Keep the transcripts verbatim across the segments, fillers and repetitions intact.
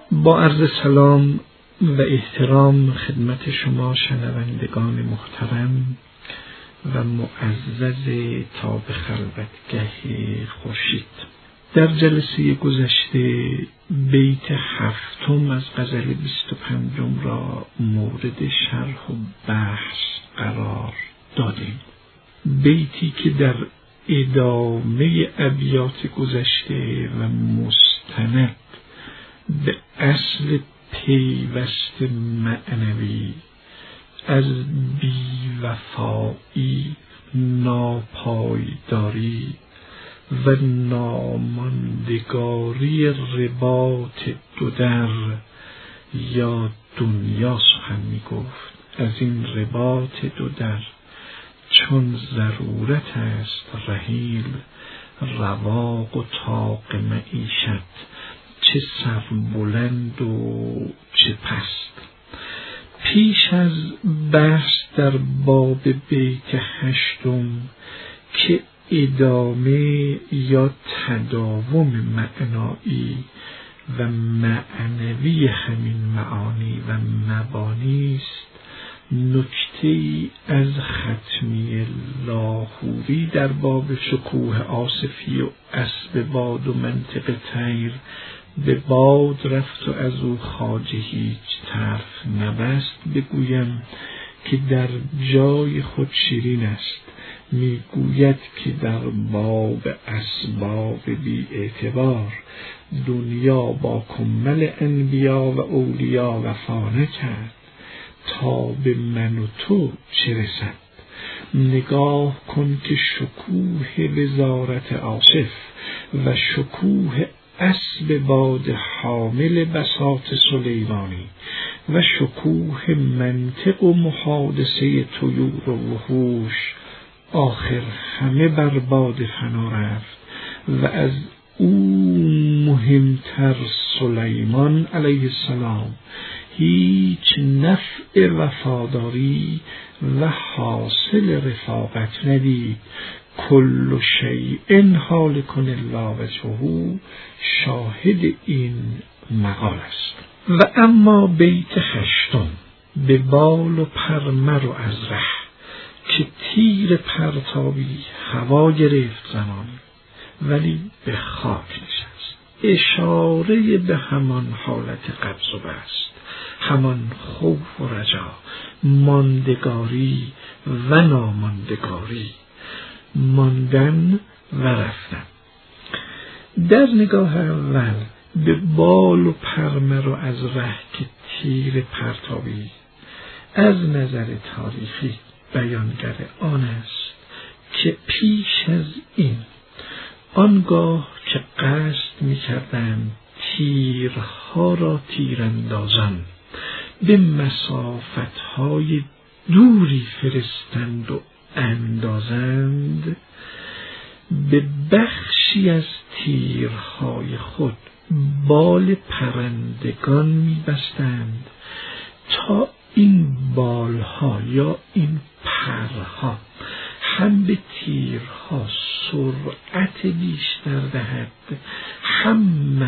با عرض سلام و احترام خدمت شما شنوندگان محترم و معزز تاب خلوتگه خورشید، در جلسه گذشته بیت هفتم از غزل بیست و پنجم را مورد شرح و بحث قرار دادیم. بیتی که در ادامه ابیات گذشته و مستند به اصل پیوست معنوی از بی‌وفایی، ناپایداری و ناماندگاری رباط دو در یا دنیا سخن می گفت. از این رباط دو در چون ضرورت است رحیل، رواق و طاق معیشت چه سربلند و چه پست. پیش از بحث در باب بیت هشتم که ادامه یا تداوم معنایی و معنوی همین معانی و مبانی است، نکته‌ای از ختمی لاهوری در باب شکوه آصفی و اسب باد و منطق طیر به باد رفت و از او خواجه هیچ طرف نبست بگویم که در جای خود شیرین است. میگوید که در باب اسباب بی اعتبار دنیا با کمل انبیا و اولیا وفا نکرد، تا به من و تو چه رسد. نگاه کن که شکوه وزارت آصف و شکوه اسب باد حامل بساط سلیمانی و شکوه منطق و محادثه طیور و وحوش آخر همه بر باد فنا رفت و از او مهمتر سلیمان علیه السلام هیچ نفع وفاداری و حاصل رفاقت ندید. کل شیء هالک الا وجهه شاهد این مقال است. و اما بیت هشتم به بال و پرمر و از ره که تیر پرتابی هوا گرفت زمانی ولی به خاک نشست، اشاره به همان حالت قبض و بسط، همان خوف و رجا، ماندگاری و ناماندگاری، ماندن و رفتن. در نگاه اول به بال و پرمر و از ره که تیر پرتابی از نظر تاریخی بیانگر آن است که پیش از این آنگاه که قصد می کردند تیرها را تیراندازان به مسافتهای دوری فرستند و اندازند، به بخشی از تیرهای خود بال پرندگان می بستند تا این بالها یا این پرها هم به تیرها سرعت بیشتر دهد، هم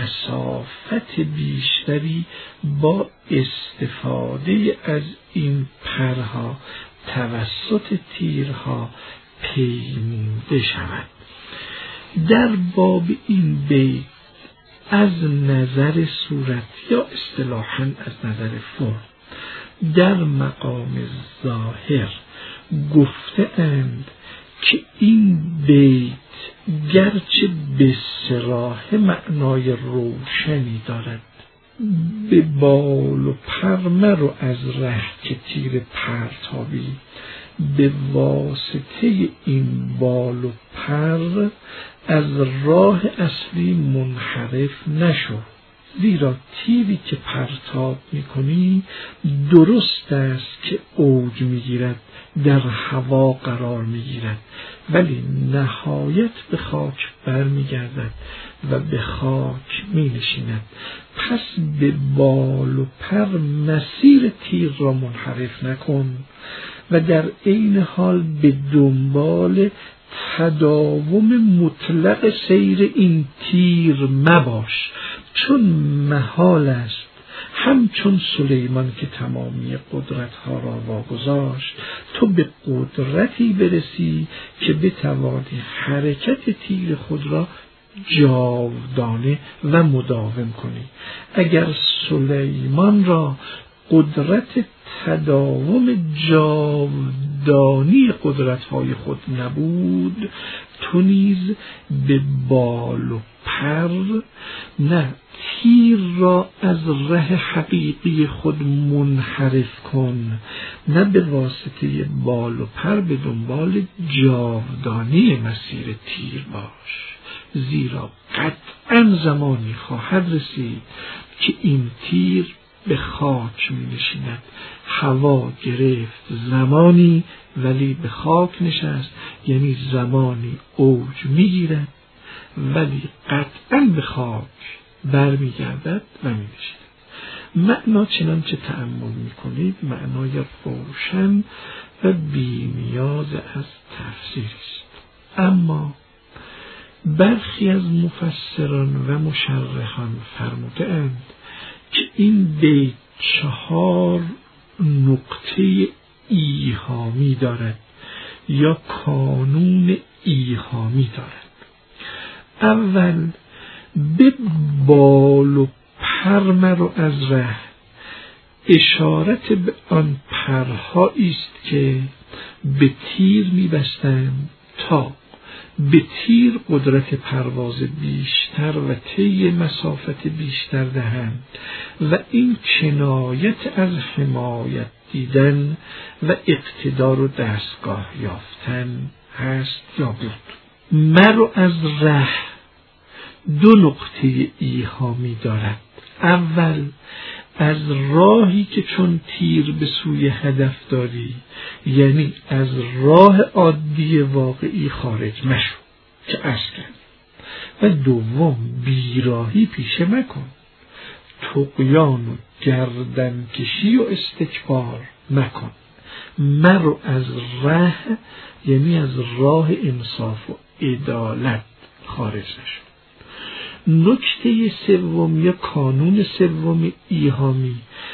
مسافت بیشتری با استفاده از این پرها توسط تیرها پیموده شود. در باب این بیت از نظر صورت یا اصطلاحاً از نظر فرم در مقام ظاهر گفته اند که این بیت گرچه به صراحت معنای روشنی دارد، به بال و پرمر و از ره که تیر پرتابی به واسطه این بال و پر از راه اصلی منحرف نشو، زیرا تیری که پرتاب میکنی درست است که اوج میگیرد، در هوا قرار میگیرد، ولی نهایت به خاک برمیگردد و به خاک مینشیند. پس به بال و پر مسیر تیر را منحرف نکن و در عین حال به دنبال تداوم مطلق سیر این تیر مباش چون محال است همچون سلیمان که تمامی قدرتها را واگذاشت تو به قدرتی برسی که بتوانی حرکت تیر خود را جاودانه و مداوم کنی. اگر سلیمان را قدرت تداوم جاودانی قدرت‌های خود نبود، تو نیز به بال و پر نه تیر را از ره حقیقی خود منحرف کن، نه به واسطه بال و پر به دنبال جاودانی مسیر تیر باش، زیرا قطعاً زمانی خواهد رسید که این تیر به خاک می نشیند. هوا گرفت زمانی ولی به خاک نشست، یعنی زمانی اوج می گیرد ولی قطعاً به خاک برمی گردد و می نشیند. معنا چنانچه تأمل می کنید معنای روشن و بی نیاز از تفسیر است. اما برخی از مفسران و مشرحان فرمودند که این بیت چهار نقطه ایهامی دارد یا کانون ایهامی دارد. اول به بال و پر مرو از ره، اشارت به آن پرهایی است که به تیر می‌بستند تا به تیر قدرت پرواز بیشتر و طی مسافت بیشتر دهند و این کنایت از حمایت دیدن و اقتدار و دستگاه یافتن هست یا بود. مرو از ره دو نقطه ایهامی دارد. اول از راهی که چون تیر به سوی هدف داری، یعنی از راه عادی واقعی خارج مشو که اسکن. و دوم بیراهی پیشه مکن، طغیان و گردنکشی و استکبار مکن. مرو از ره یعنی از راه انصاف و عدالت خارج نشو. نکته سوم یا کانون سوم ایهامی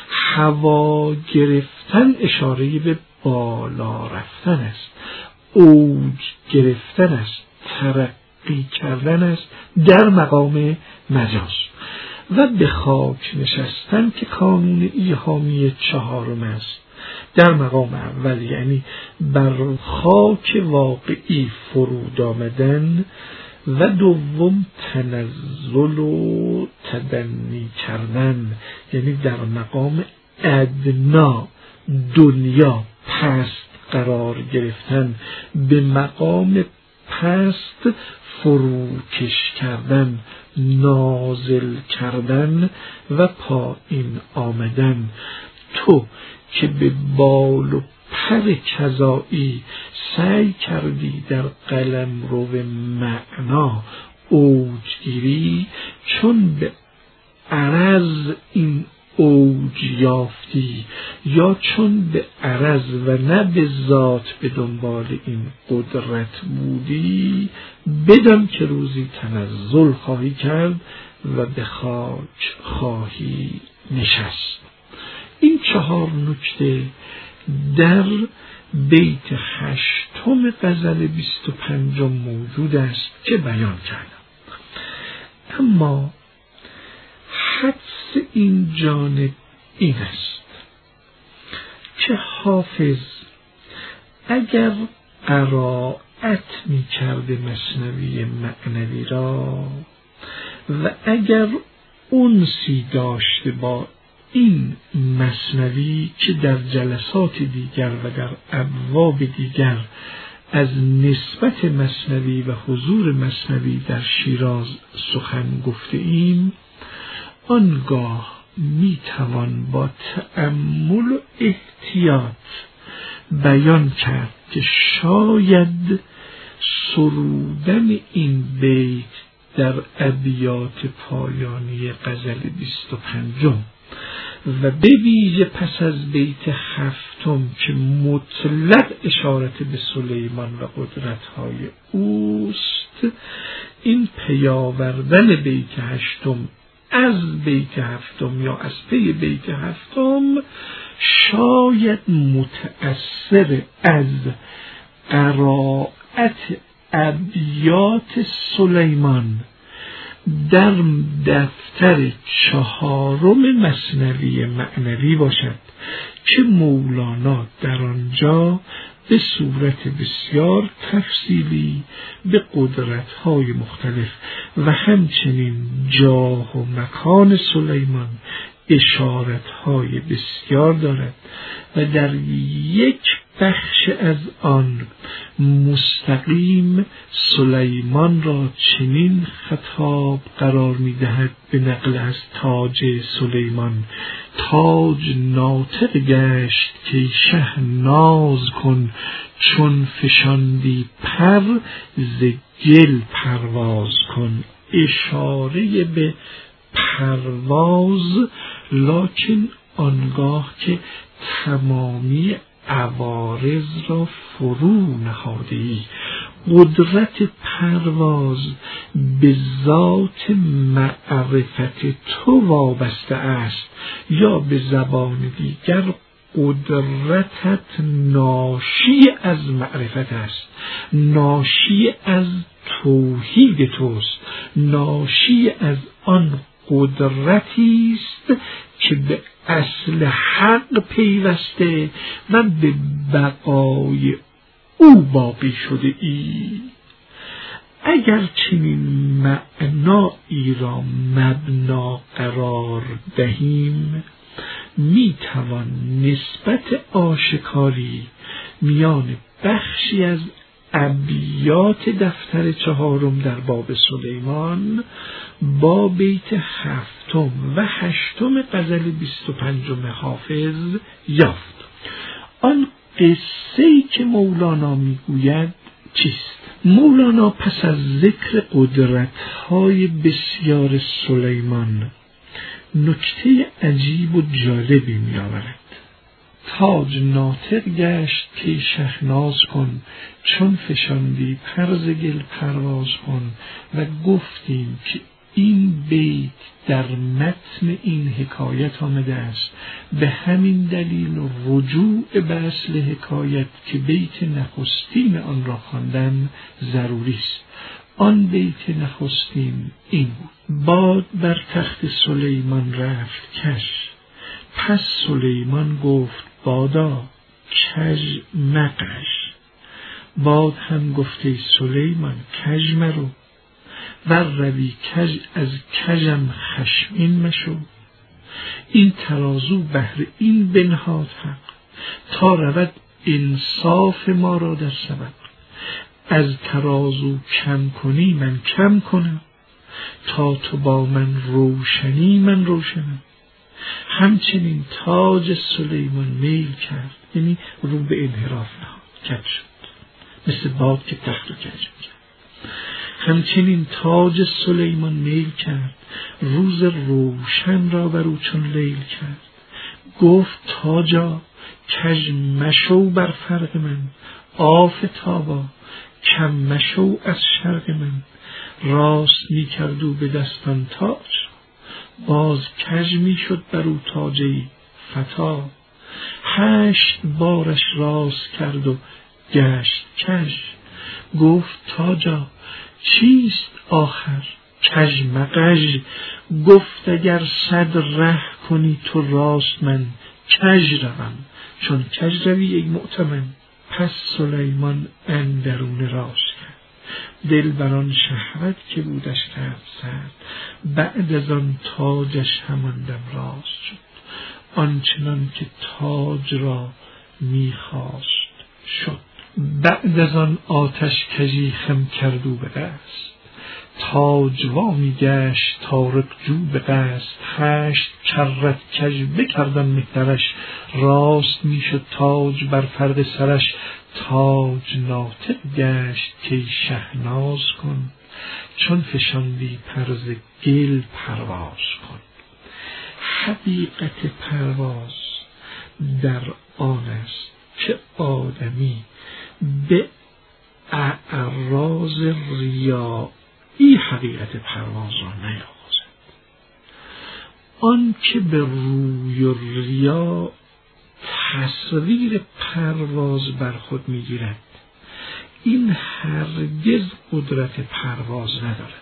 هوا گرفتن اشاره به بالا رفتن است، اوج گرفتن است، ترقی کردن است در مقام مجاز. و به خاک نشستن که کانون ایهامی چهارم است، در مقام اول یعنی بر خاک واقعی فرود آمدن، و دوم تنزل و تدنی کردن یعنی در مقام ادنا دنیا پست قرار گرفتن، به مقام پست فروکش کردن، نازل کردن و پایین آمدن. تو که به بال و پر کذایی سعی کردی در قلمرو معنا اوجگیری، چون به عرض این اوج یافتی یا چون به عرض و نه به ذات به دنبال این قدرت بودی، بدان که روزی تنزل خواهی کرد و به خاک خواهی نشست. این چهار نکته در بیت هشتم غزل بیست و پنجم موجود است که بیان کردم. اما حدس این جانب این است که حافظ اگر قرائت می کرده مثنوی معنوی را و اگر انسی داشته با این مثنوی که در جلسات دیگر و در ابواب دیگر از نسبت مثنوی و حضور مثنوی در شیراز سخن گفته ایم، آنگاه می توان با تأمل و احتیاط بیان کرد که شاید سرودن این بیت در ابیات پایانی غزل بیست و پنجم و به ویژه پس از بیت هفتم که مطلق اشارت به سلیمان و قدرت‌های اوست، این پیاوردن بیت هشتم از بیت هفتم یا از پی بیت هفتم شاید متأثر از قرائت ابیات سلیمان در دفتر چهارم مثنوی معنوی باشد که مولانا در آنجا به صورت بسیار تفصیلی به قدرت‌های مختلف و همچنین جاه و مکان سلیمان اشارت‌های بسیار دارد و در یک بخش از آن مستقیم سلیمان را چنین خطاب قرار می‌دهد به نقل از تاج سلیمان: تاج ناطق گشت که شه ناز کن، چون فشاندی پر ز گل پرواز کن. اشاره به پرواز، لکن آنگاه که تمامی عوارض را فرو نهاده‌ای. قدرت پرواز به ذات معرفت تو وابسته است، یا به زبان دیگر قدرتت ناشی از معرفت است، ناشی از توحید توست، ناشی از آن قدرتی است که به اصل حق پیوسته و به بقای او باقی شده ای. اگر چنین معنایی را مبنا قرار دهیم، می توان نسبت آشکاری میان بخشی از ابیات دفتر چهارم در باب سلیمان با بیت هفتم و هشتم غزل بیست و پنجم حافظ یافت. آن قصه‌ای که مولانا میگوید چیست؟ مولانا پس از ذکر قدرت‌های بسیار سلیمان نکته عجیب و جالبی می‌آورد. تاج ناطق گشت که شهناز کن، چون فشاندی پر ز گل پرواز کن. و گفتیم که این بیت در متن این حکایت آمده است، به همین دلیل رجوع به اصل حکایت که بیت نخستین آن را خواندن ضروری است. آن بیت نخستین این بود: باد بر تخت سلیمان رفت کش، پس سلیمان گفت بادا کژ مقش. باد هم گفته سلیمان کژ مرو، ور روی کژ از کژم خشمین مشو. این ترازو بهر این بنهاد حق، تا رود انصاف ما را در سبق. از ترازو کم کنی من کم کنم، تا تو با من روشنی من روشنم. همچنین تاج سلیمان میل کرد، یعنی رو به انحراف نهاد، کج شد، مثل باد که تخت رو کج کرد. همچنین تاج سلیمان میل کرد، روز روشن را بر او چون لیل کرد. گفت تاجا کژ مشو بر فرق من، آفتابا کم مشو از شرق من. راست می کردو به دستان تاج، باز کژ می شد بر او تاجی فتا. هشت بارش راست کرد و گشت کژ، گفت تاجا چیست آخر کژ مغژ. گفت اگر صد ره کنی تو راست من کژ روم، چون کژ روی ای مؤتمن. پس سلیمان اندرون راست کرد، دل بران شهوت که بودش کرد سرد. بعد از آن تاجش همان دم راست شد، آنچنان که تاج را میخواست شد. بعد از آن آتش کژی خم کردو به دست، تاج وامی گشت تارک جو به قصد. هشت کرت کژ بکردن مهترش، راست میشد تاج بر فرق سرش. تاج ناطق گشت که شهناز کن، چون فشاندی پر ز گل پرواز کن. حقیقت پرواز در آن است که آدمی به اعراض ریایی حقیقت پرواز را نیاغازد. آن که به روی و ریا تصویر پرواز بر خود میگیرد، این هرگز قدرت پرواز ندارد.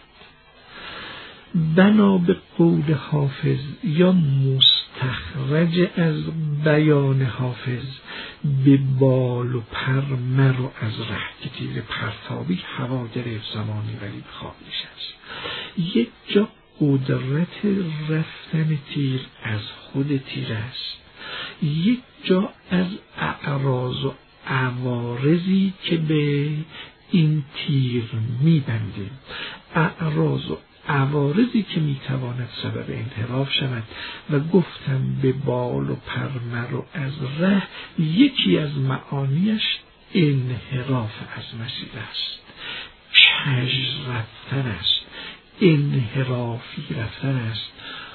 بنا به قول حافظ یا مستخرج از بیان حافظ، به بال و پر مرو از ره که تیر پرتابی هوا گرفت زمانی ولی به خواب نشست. یک جا قدرت رفتن تیر از خود تیر است، یک جا از اعراض و عوارضی که به این تیر میبندیم، اعراض و عوارضی که میتواند سبب انحراف شود. و گفتم به بال و پر مرو از ره، یکی از معانیش انحراف از مسیر است، کج رفتن است، انحرافی رفتن است،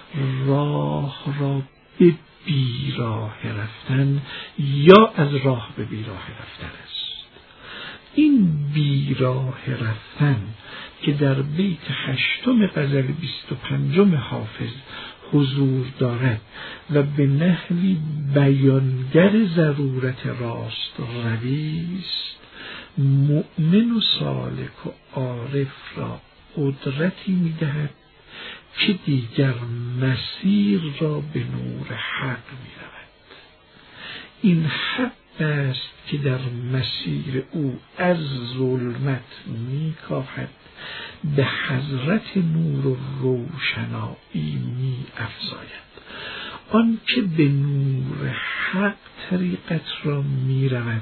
راه را به بیراه رفتن یا از راه به بیراه رفتن است. این بیراه رفتن که در بیت هشتم غزل بیست و پنجم حافظ حضور دارد و به نحوی بیانگر ضرورت راست روی است، مؤمن و سالک و عارف را قدرتی می‌دهد که دیگر مسیر را به نور حق می‌رود. این حق است که در مسیر او از ظلمت می‌کاهد، به حضرت نور و روشنایی می‌افزاید. آن که به نور حق طریقت را می‌رود،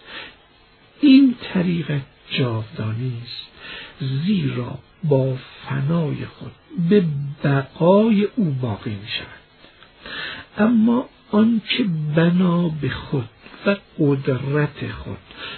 این طریقت جاودانی است، زیرا با فنای خود به بقای او باقی می شود. اما آن که بنا به خود و قدرت خود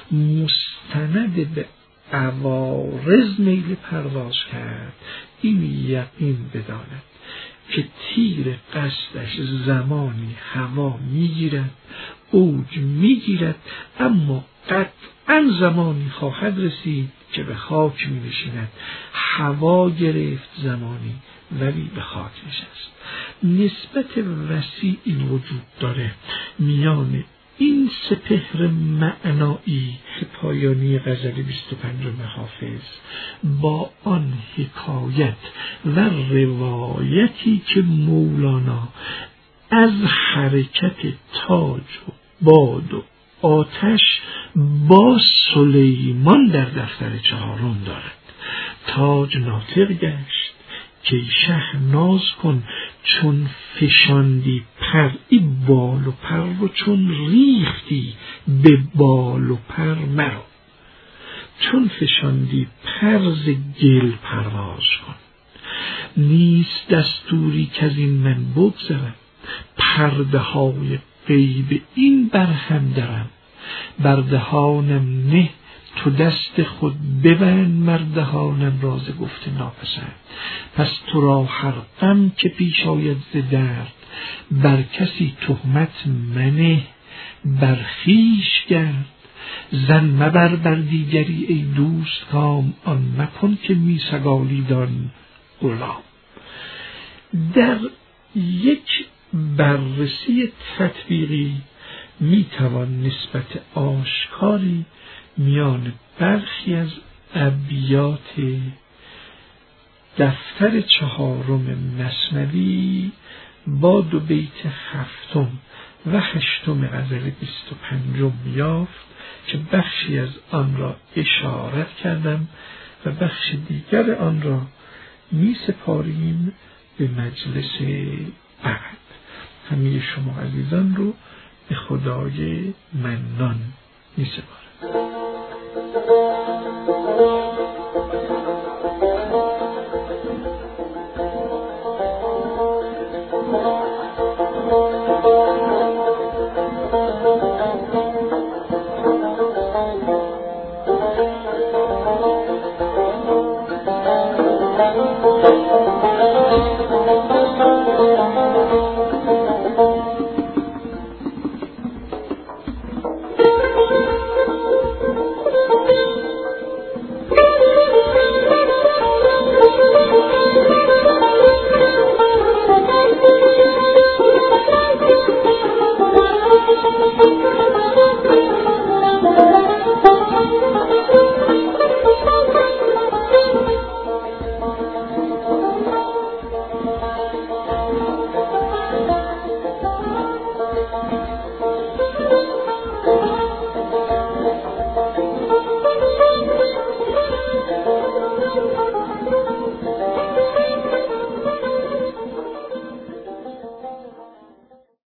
مستند به عوارض میل پرواز کرد، این یقین بداند که تیر قصدش زمانی هوا میگیرد، اوج میگیرد، اما قطعا زمانی خواهد رسید که به خاک می نشیند. هوا گرفت زمانی ولی به خاک نشست. نسبت وسیعی وجود داره میان این سپهر معنایی پایانی غزل بیست و پنجم حافظ با آن حکایت و روایتی که مولانا از حرکت تاج و باد و آتش با سلیمان در دفتر چهارم دارد. تاج ناطق گشت که شه ناز کن، چون فشاندی پر ای بال و پر و چون ریختی به بال و پر مرو. چون فشاندی پرز گل پرواز کن، نیست دستوری که از این من بگذرم، پرده های غیب این برهم درم. بر دهانم نه تو دست خود ببند، مردهانم راز گفته ناپسند. پس تو را هر غم که پیش آید ز درد، بر کسی تهمت منه بر خویش گرد. زن مبر بر دیگری ای دوست کام، آن مکن که می سگالیدان غلام. در یک بررسی تطبیقی می توان نسبت آشکاری میان برخی از ابیات دفتر چهارم مثنوی با دو بیت هفتم و هشتم غزل بیست و پنجم یافت که بخشی از آن را اشارت کردم و بخش دیگر آن را می سپاریم به مجلس بعد. همه شما عزیزان رو به خدای منان می سپاریم.